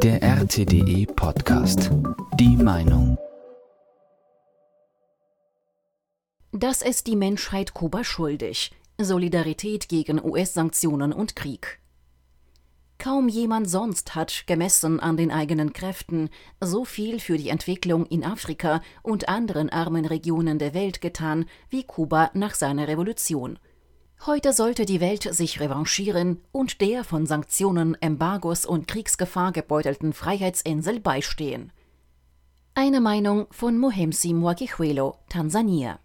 Der RTDE Podcast. Die Meinung. Das ist die Menschheit Kuba schuldig. Solidarität gegen US-Sanktionen und Krieg. Kaum jemand sonst hat, gemessen an den eigenen Kräften, so viel für die Entwicklung in Afrika und anderen armen Regionen der Welt getan wie Kuba nach seiner Revolution. Heute sollte die Welt sich revanchieren und der von Sanktionen, Embargos und Kriegsgefahr gebeutelten Freihetsinsel beistehen. Eine Meinung von Muhemsi Mwakikhwelo, Tansania.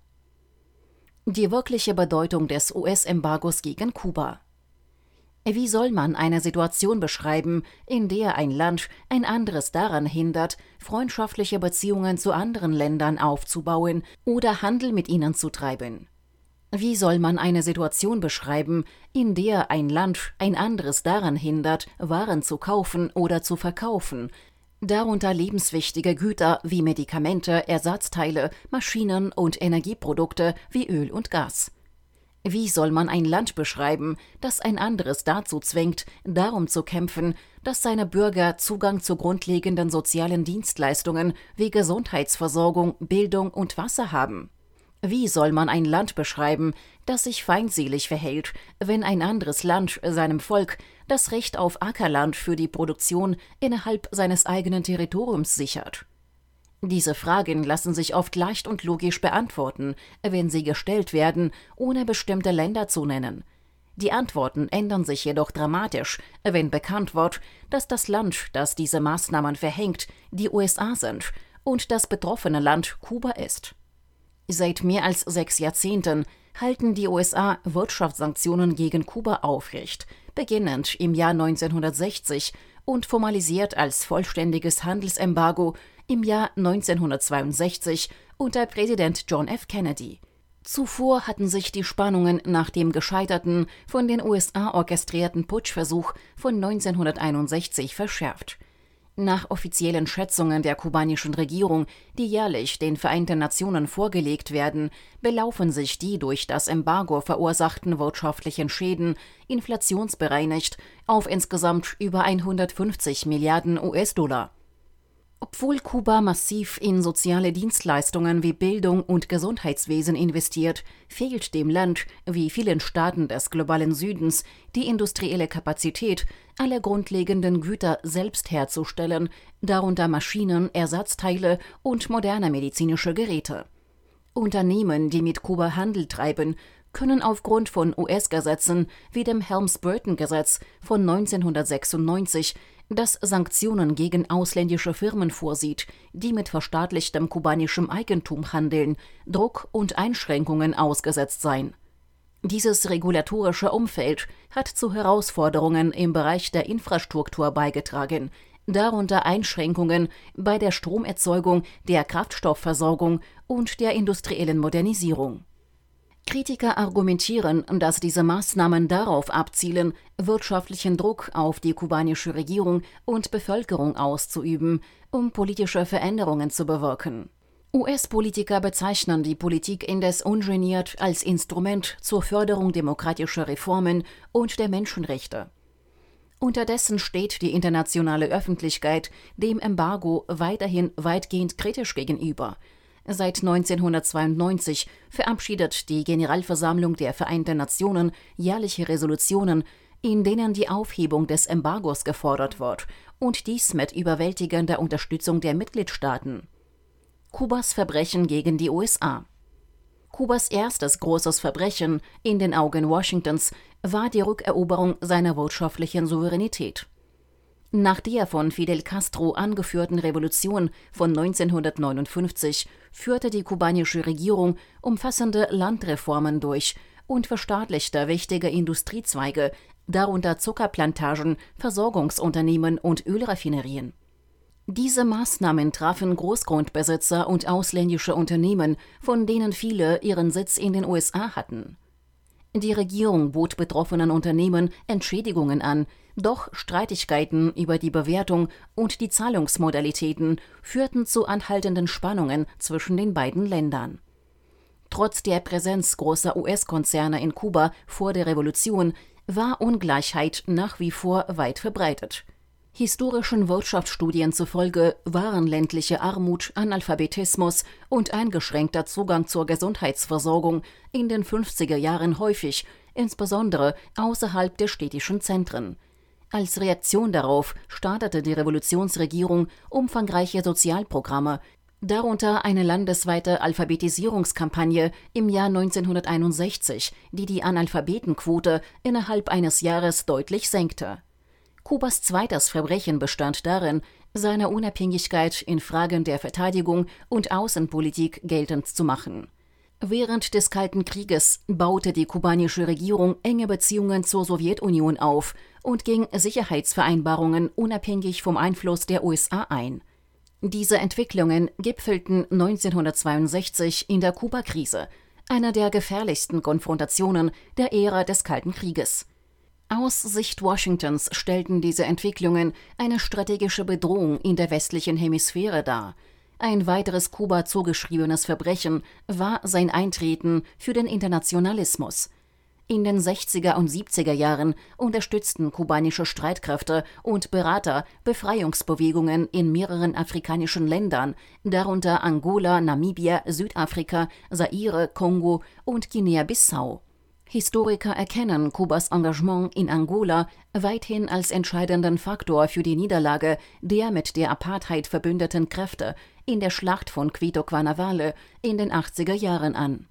Die wirkliche Bedeutung des US-Embargos gegen Kuba. Wie soll man eine Situation beschreiben, in der ein Land ein anderes daran hindert, freundschaftliche Beziehungen zu anderen Ländern aufzubauen oder Handel mit ihnen zu treiben? Wie soll man eine Situation beschreiben, in der ein Land ein anderes daran hindert, Waren zu kaufen oder zu verkaufen, darunter lebenswichtige Güter wie Medikamente, Ersatzteile, Maschinen und Energieprodukte wie Öl und Gas? Wie soll man ein Land beschreiben, das ein anderes dazu zwingt, darum zu kämpfen, dass seine Bürger Zugang zu grundlegenden sozialen Dienstleistungen wie Gesundheitsversorgung, Bildung und Wasser haben? Wie soll man ein Land beschreiben, das sich feindselig verhält, wenn ein anderes Land seinem Volk das Recht auf Ackerland für die Produktion innerhalb seines eigenen Territoriums sichert? Diese Fragen lassen sich oft leicht und logisch beantworten, wenn sie gestellt werden, ohne bestimmte Länder zu nennen. Die Antworten ändern sich jedoch dramatisch, wenn bekannt wird, dass das Land, das diese Maßnahmen verhängt, die USA sind und das betroffene Land Kuba ist. Seit mehr als 6 Jahrzehnten halten die USA Wirtschaftssanktionen gegen Kuba aufrecht, beginnend im Jahr 1960 und formalisiert als vollständiges Handelsembargo im Jahr 1962 unter Präsident John F. Kennedy. Zuvor hatten sich die Spannungen nach dem gescheiterten, von den USA orchestrierten Putschversuch von 1961 verschärft. Nach offiziellen Schätzungen der kubanischen Regierung, die jährlich den Vereinten Nationen vorgelegt werden, belaufen sich die durch das Embargo verursachten wirtschaftlichen Schäden, inflationsbereinigt, auf insgesamt über 150 Milliarden US-Dollar. Obwohl Kuba massiv in soziale Dienstleistungen wie Bildung und Gesundheitswesen investiert, fehlt dem Land, wie vielen Staaten des globalen Südens, die industrielle Kapazität, alle grundlegenden Güter selbst herzustellen, darunter Maschinen, Ersatzteile und moderne medizinische Geräte. Unternehmen, die mit Kuba Handel treiben, können aufgrund von US-Gesetzen wie dem Helms-Burton-Gesetz von 1996, das Sanktionen gegen ausländische Firmen vorsieht, die mit verstaatlichtem kubanischem Eigentum handeln, Druck und Einschränkungen ausgesetzt sein. Dieses regulatorische Umfeld hat zu Herausforderungen im Bereich der Infrastruktur beigetragen, darunter Einschränkungen bei der Stromerzeugung, der Kraftstoffversorgung und der industriellen Modernisierung. Kritiker argumentieren, dass diese Maßnahmen darauf abzielen, wirtschaftlichen Druck auf die kubanische Regierung und Bevölkerung auszuüben, um politische Veränderungen zu bewirken. US-Politiker bezeichnen die Politik indes ungeniert als Instrument zur Förderung demokratischer Reformen und der Menschenrechte. Unterdessen steht die internationale Öffentlichkeit dem Embargo weiterhin weitgehend kritisch gegenüber. Seit 1992 verabschiedet die Generalversammlung der Vereinten Nationen jährliche Resolutionen, in denen die Aufhebung des Embargos gefordert wird, und dies mit überwältigender Unterstützung der Mitgliedstaaten. Kubas Verbrechen gegen die USA. Kubas erstes großes Verbrechen in den Augen Washingtons war die Rückeroberung seiner wirtschaftlichen Souveränität. Nach der von Fidel Castro angeführten Revolution von 1959 führte die kubanische Regierung umfassende Landreformen durch und verstaatlichte wichtige Industriezweige, darunter Zuckerplantagen, Versorgungsunternehmen und Ölraffinerien. Diese Maßnahmen trafen Großgrundbesitzer und ausländische Unternehmen, von denen viele ihren Sitz in den USA hatten. Die Regierung bot betroffenen Unternehmen Entschädigungen an, doch Streitigkeiten über die Bewertung und die Zahlungsmodalitäten führten zu anhaltenden Spannungen zwischen den beiden Ländern. Trotz der Präsenz großer US-Konzerne in Kuba vor der Revolution war Ungleichheit nach wie vor weit verbreitet. Historischen Wirtschaftsstudien zufolge waren ländliche Armut, Analphabetismus und eingeschränkter Zugang zur Gesundheitsversorgung in den 50er Jahren häufig, insbesondere außerhalb der städtischen Zentren. Als Reaktion darauf startete die Revolutionsregierung umfangreiche Sozialprogramme, darunter eine landesweite Alphabetisierungskampagne im Jahr 1961, die die Analphabetenquote innerhalb eines Jahres deutlich senkte. Kubas zweites Verbrechen bestand darin, seine Unabhängigkeit in Fragen der Verteidigung und Außenpolitik geltend zu machen. Während des Kalten Krieges baute die kubanische Regierung enge Beziehungen zur Sowjetunion auf und ging Sicherheitsvereinbarungen unabhängig vom Einfluss der USA ein. Diese Entwicklungen gipfelten 1962 in der Kuba-Krise, einer der gefährlichsten Konfrontationen der Ära des Kalten Krieges. Aus Sicht Washingtons stellten diese Entwicklungen eine strategische Bedrohung in der westlichen Hemisphäre dar. Ein weiteres Kuba zugeschriebenes Verbrechen war sein Eintreten für den Internationalismus. In den 60er und 70er Jahren unterstützten kubanische Streitkräfte und Berater Befreiungsbewegungen in mehreren afrikanischen Ländern, darunter Angola, Namibia, Südafrika, Zaire, Kongo und Guinea-Bissau. Historiker erkennen Kubas Engagement in Angola weithin als entscheidenden Faktor für die Niederlage der mit der Apartheid verbündeten Kräfte in der Schlacht von Cuito Cuanavale in den 80er Jahren an.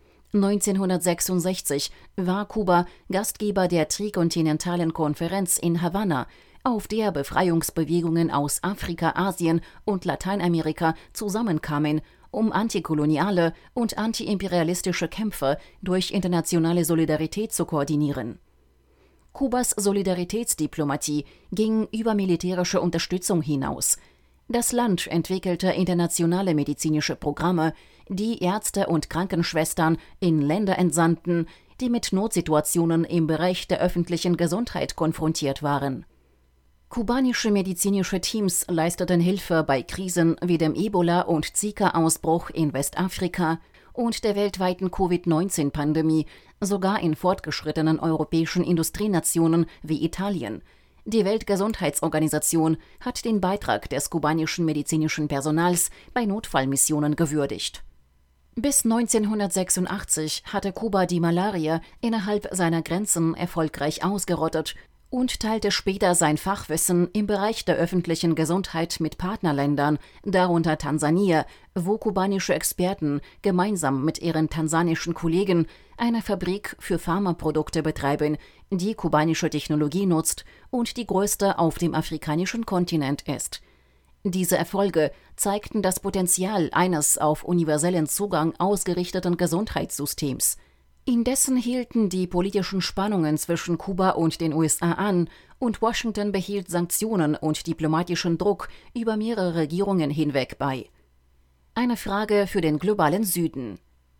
1966 war Kuba Gastgeber der Trikontinentalen Konferenz in Havanna, auf der Befreiungsbewegungen aus Afrika, Asien und Lateinamerika zusammenkamen, um antikoloniale und antiimperialistische Kämpfe durch internationale Solidarität zu koordinieren. Kubas Solidaritätsdiplomatie ging über militärische Unterstützung hinaus. Das Land entwickelte internationale medizinische Programme, die Ärzte und Krankenschwestern in Länder entsandten, die mit Notsituationen im Bereich der öffentlichen Gesundheit konfrontiert waren. Kubanische medizinische Teams leisteten Hilfe bei Krisen wie dem Ebola- und Zika-Ausbruch in Westafrika und der weltweiten Covid-19-Pandemie, sogar in fortgeschrittenen europäischen Industrienationen wie Italien. Die Weltgesundheitsorganisation hat den Beitrag des kubanischen medizinischen Personals bei Notfallmissionen gewürdigt. Bis 1986 hatte Kuba die Malaria innerhalb seiner Grenzen erfolgreich ausgerottet und teilte später sein Fachwissen im Bereich der öffentlichen Gesundheit mit Partnerländern, darunter Tansania, wo kubanische Experten gemeinsam mit ihren tansanischen Kollegen eine Fabrik für Pharmaprodukte betreiben, die kubanische Technologie nutzt und die größte auf dem afrikanischen Kontinent ist. Diese Erfolge zeigten das Potenzial eines auf universellen Zugang ausgerichteten Gesundheitssystems. Indessen hielten die politischen Spannungen zwischen Kuba und den USA an und Washington behielt Sanktionen und diplomatischen Druck über mehrere Regierungen hinweg bei. Eine Frage für den globalen Süden.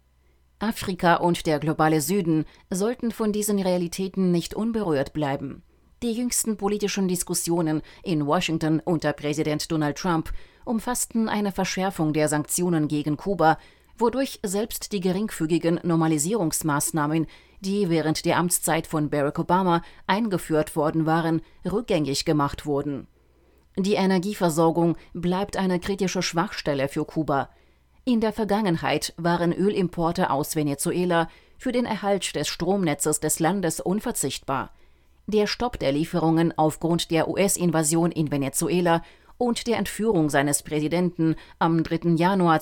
Afrika und der globale Süden sollten von diesen Realitäten nicht unberührt bleiben. Die jüngsten politischen Diskussionen in Washington unter Präsident Donald Trump umfassten eine Verschärfung der Sanktionen gegen Kuba, wodurch selbst die geringfügigen Normalisierungsmaßnahmen, die während der Amtszeit von Barack Obama eingeführt worden waren, rückgängig gemacht wurden. Die Energieversorgung bleibt eine kritische Schwachstelle für Kuba. In der Vergangenheit waren Ölimporte aus Venezuela für den Erhalt des Stromnetzes des Landes unverzichtbar. Der Stopp der Lieferungen aufgrund der US-Invasion in Venezuela und der Entführung seines Präsidenten am 3. Januar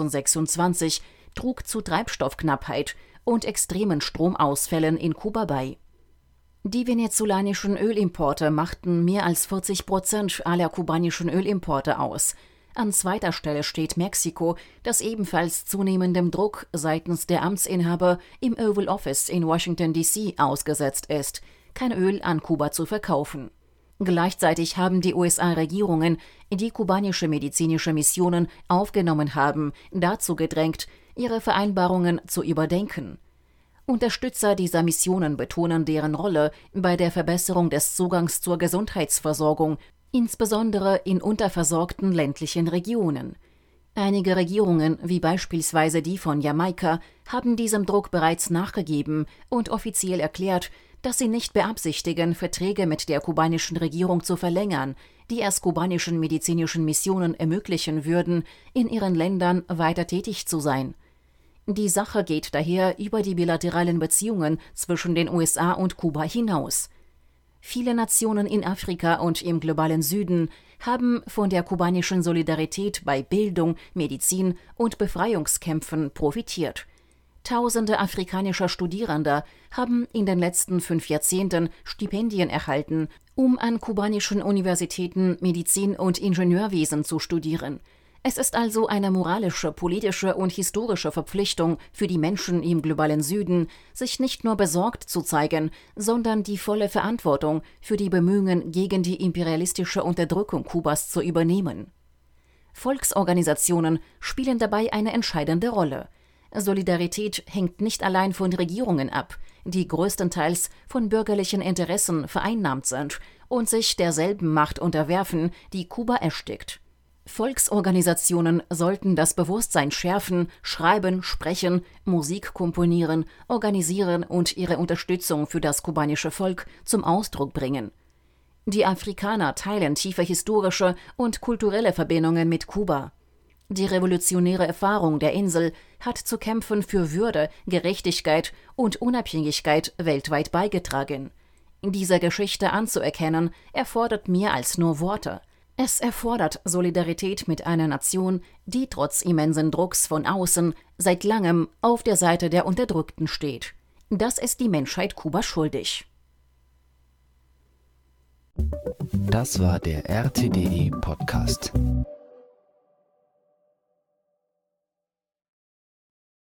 2026 trug zu Treibstoffknappheit und extremen Stromausfällen in Kuba bei. Die venezolanischen Ölimporte machten mehr als 40% aller kubanischen Ölimporte aus. An zweiter Stelle steht Mexiko, das ebenfalls zunehmendem Druck seitens der Amtsinhaber im Oval Office in Washington, D.C. ausgesetzt ist, kein Öl an Kuba zu verkaufen. Gleichzeitig haben die USA-Regierungen, die kubanische medizinische Missionen aufgenommen haben, dazu gedrängt, ihre Vereinbarungen zu überdenken. Unterstützer dieser Missionen betonen deren Rolle bei der Verbesserung des Zugangs zur Gesundheitsversorgung, insbesondere in unterversorgten ländlichen Regionen. Einige Regierungen, wie beispielsweise die von Jamaika, haben diesem Druck bereits nachgegeben und offiziell erklärt, dass sie nicht beabsichtigen, Verträge mit der kubanischen Regierung zu verlängern, die es kubanischen medizinischen Missionen ermöglichen würden, in ihren Ländern weiter tätig zu sein. Die Sache geht daher über die bilateralen Beziehungen zwischen den USA und Kuba hinaus. Viele Nationen in Afrika und im globalen Süden haben von der kubanischen Solidarität bei Bildung, Medizin und Befreiungskämpfen profitiert. Tausende afrikanischer Studierender haben in den letzten 5 Jahrzehnten Stipendien erhalten, um an kubanischen Universitäten Medizin und Ingenieurwesen zu studieren. Es ist also eine moralische, politische und historische Verpflichtung für die Menschen im globalen Süden, sich nicht nur besorgt zu zeigen, sondern die volle Verantwortung für die Bemühungen gegen die imperialistische Unterdrückung Kubas zu übernehmen. Volksorganisationen spielen dabei eine entscheidende Rolle. Solidarität hängt nicht allein von Regierungen ab, die größtenteils von bürgerlichen Interessen vereinnahmt sind und sich derselben Macht unterwerfen, die Kuba erstickt. Volksorganisationen sollten das Bewusstsein schärfen, schreiben, sprechen, Musik komponieren, organisieren und ihre Unterstützung für das kubanische Volk zum Ausdruck bringen. Die Afrikaner teilen tiefe historische und kulturelle Verbindungen mit Kuba. Die revolutionäre Erfahrung der Insel hat zu Kämpfen für Würde, Gerechtigkeit und Unabhängigkeit weltweit beigetragen. Diese Geschichte anzuerkennen, erfordert mehr als nur Worte. Es erfordert Solidarität mit einer Nation, die trotz immensen Drucks von außen seit langem auf der Seite der Unterdrückten steht. Das ist die Menschheit Kuba schuldig. Das war der RTDE Podcast.